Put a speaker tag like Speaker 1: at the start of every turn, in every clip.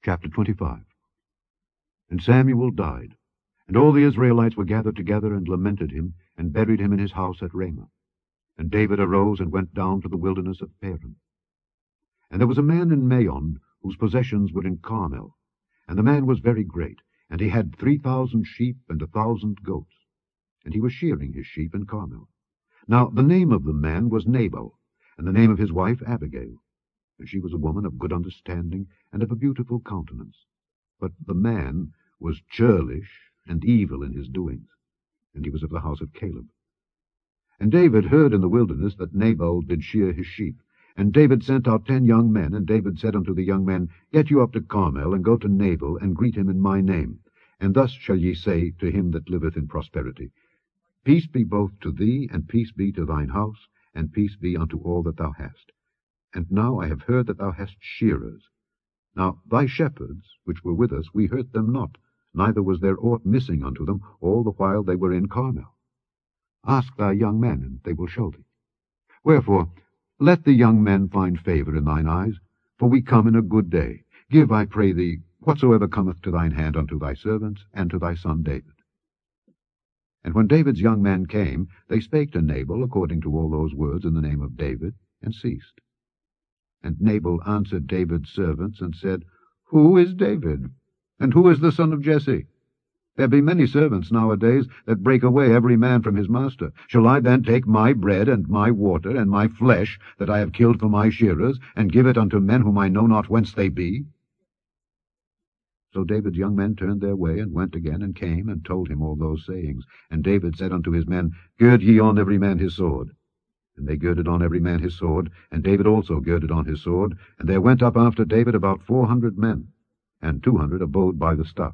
Speaker 1: Chapter 25. And Samuel died, and all the Israelites were gathered together and lamented him, and buried him in his house at Ramah. And David arose and went down to the wilderness of Paran. And there was a man in Maon, whose possessions were in Carmel. And the man was very great, and he had 3,000 sheep and 1,000 goats. And he was shearing his sheep in Carmel. Now the name of the man was Nabal, and the name of his wife Abigail. And she was a woman of good understanding, and of a beautiful countenance. But the man was churlish and evil in his doings, and he was of the house of Caleb. And David heard in the wilderness that Nabal did shear his sheep. And David sent out 10 young men, and David said unto the young men, Get you up to Carmel, and go to Nabal, and greet him in my name. And thus shall ye say to him that liveth in prosperity, Peace be both to thee, and peace be to thine house, and peace be unto all that thou hast. And now I have heard that thou hast shearers. Now thy shepherds, which were with us, we hurt them not, neither was there aught missing unto them all the while they were in Carmel. Ask thy young men, and they will show thee. Wherefore, let the young men find favour in thine eyes, for we come in a good day. Give, I pray thee, whatsoever cometh to thine hand unto thy servants, and to thy son David. And when David's young men came, they spake to Nabal according to all those words in the name of David, and ceased. And Nabal answered David's servants, and said, Who is David? And who is the son of Jesse? There be many servants nowadays that break away every man from his master. Shall I then take my bread and my water and my flesh that I have killed for my shearers, and give it unto men whom I know not whence they be? So David's young men turned their way, and went again, and came, and told him all those sayings. And David said unto his men, Gird ye on every man his sword. And they girded on every man his sword, and David also girded on his sword. And there went up after David about 400 men, and 200 abode by the stuff.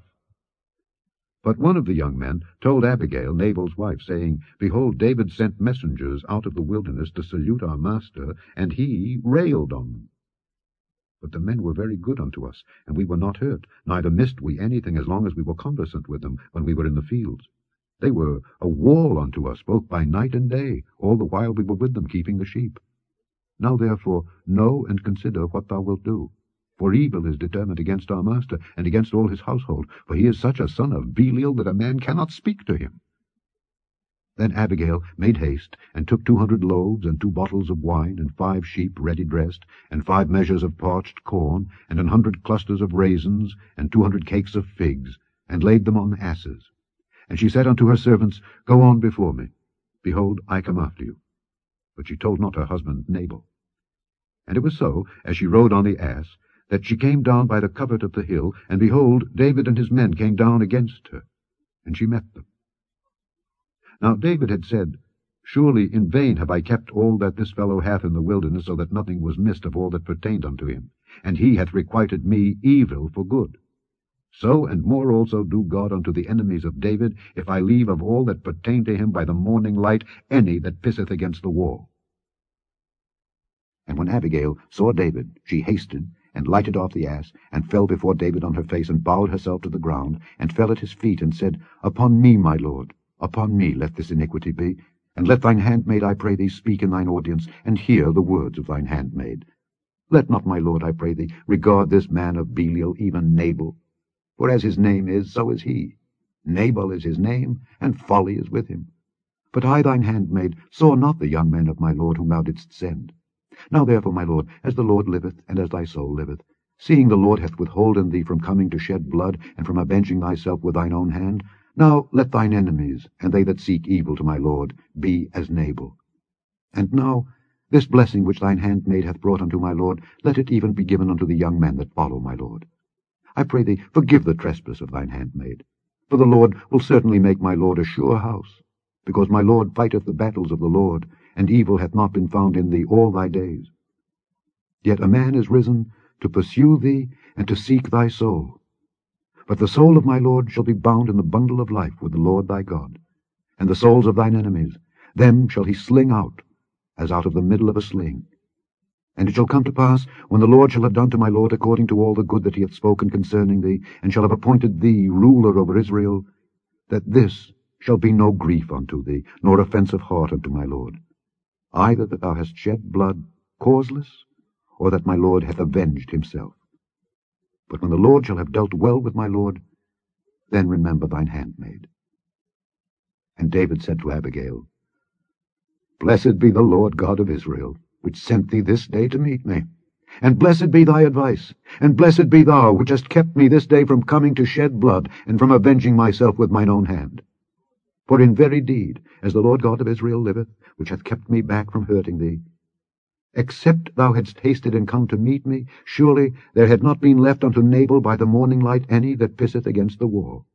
Speaker 1: But one of the young men told Abigail, Nabal's wife, saying, Behold, David sent messengers out of the wilderness to salute our master, and he railed on them. But the men were very good unto us, and we were not hurt, neither missed we anything as long as we were conversant with them when we were in the fields. They were a wall unto us, both by night and day, all the while we were with them keeping the sheep. Now therefore know and consider what thou wilt do. For evil is determined against our master, and against all his household, for he is such a son of Belial that a man cannot speak to him. Then Abigail made haste, and took 200 loaves, and 2 bottles of wine, and 5 sheep ready dressed, and 5 measures of parched corn, and 100 clusters of raisins, and 200 cakes of figs, and laid them on asses. And she said unto her servants, Go on before me. Behold, I come after you. But she told not her husband Nabal. And it was so, as she rode on the ass, that she came down by the covert of the hill, and behold, David and his men came down against her, and she met them. Now David had said, Surely in vain have I kept all that this fellow hath in the wilderness, so that nothing was missed of all that pertained unto him, and he hath requited me evil for good. So and more also do God unto the enemies of David, if I leave of all that pertain to him by the morning light any that pisseth against the wall. And when Abigail saw David, she hasted, and lighted off the ass, and fell before David on her face, and bowed herself to the ground, and fell at his feet, and said, Upon me, my lord, upon me let this iniquity be, and let thine handmaid, I pray thee, speak in thine audience, and hear the words of thine handmaid. Let not my lord, I pray thee, regard this man of Belial, even Nabal. For as his name is, so is he. Nabal is his name, and folly is with him. But I, thine handmaid, saw not the young men of my lord whom thou didst send. Now therefore, my lord, as the Lord liveth, and as thy soul liveth, seeing the Lord hath withholden thee from coming to shed blood, and from avenging thyself with thine own hand, now let thine enemies, and they that seek evil to my lord, be as Nabal. And now this blessing which thine handmaid hath brought unto my lord, let it even be given unto the young men that follow my lord. I pray thee, forgive the trespass of thine handmaid. For the Lord will certainly make my lord a sure house, because my lord fighteth the battles of the Lord, and evil hath not been found in thee all thy days. Yet a man is risen to pursue thee, and to seek thy soul. But the soul of my lord shall be bound in the bundle of life with the Lord thy God, and the souls of thine enemies, them shall he sling out, as out of the middle of a sling. And it shall come to pass, when the Lord shall have done to my lord according to all the good that he hath spoken concerning thee, and shall have appointed thee ruler over Israel, that this shall be no grief unto thee, nor offence of heart unto my lord, either that thou hast shed blood causeless, or that my lord hath avenged himself. But when the Lord shall have dealt well with my lord, then remember thine handmaid. And David said to Abigail, Blessed be the Lord God of Israel, which sent thee this day to meet me. And blessed be thy advice, and blessed be thou, which hast kept me this day from coming to shed blood, and from avenging myself with mine own hand. For in very deed, as the Lord God of Israel liveth, which hath kept me back from hurting thee, except thou hadst hasted and come to meet me, surely there had not been left unto Nabal by the morning light any that pisseth against the wall.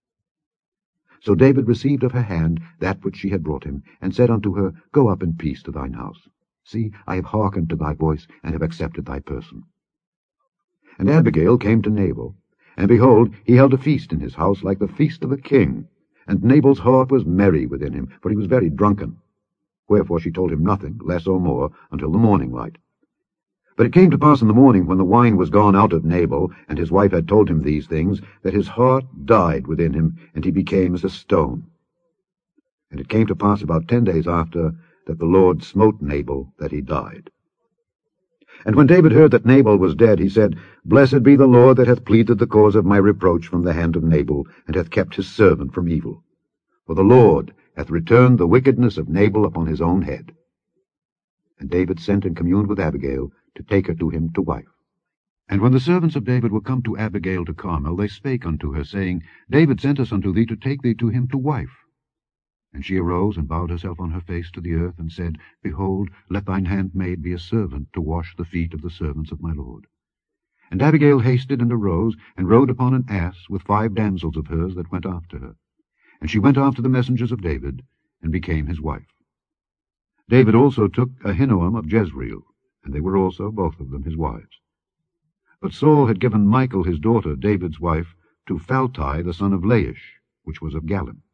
Speaker 1: So David received of her hand that which she had brought him, and said unto her, Go up in peace to thine house. See, I have hearkened to thy voice, and have accepted thy person. And Abigail came to Nabal, and behold, he held a feast in his house like the feast of a king. And Nabal's heart was merry within him, for he was very drunken. Wherefore she told him nothing, less or more, until the morning light. But it came to pass in the morning, when the wine was gone out of Nabal, and his wife had told him these things, that his heart died within him, and he became as a stone. And it came to pass about 10 days after, that the Lord smote Nabal, that he died. And when David heard that Nabal was dead, he said, Blessed be the Lord that hath pleaded the cause of my reproach from the hand of Nabal, and hath kept his servant from evil. For the Lord hath returned the wickedness of Nabal upon his own head. And David sent and communed with Abigail, to take her to him to wife. And when the servants of David were come to Abigail to Carmel, they spake unto her, saying, David sent us unto thee to take thee to him to wife. And she arose and bowed herself on her face to the earth, and said, Behold, let thine handmaid be a servant to wash the feet of the servants of my lord. And Abigail hasted and arose, and rode upon an ass with 5 damsels of hers that went after her. And she went after the messengers of David, and became his wife. David also took Ahinoam of Jezreel, and they were also both of them his wives. But Saul had given Michal his daughter, David's wife, to Phalti the son of Laish, which was of Galim.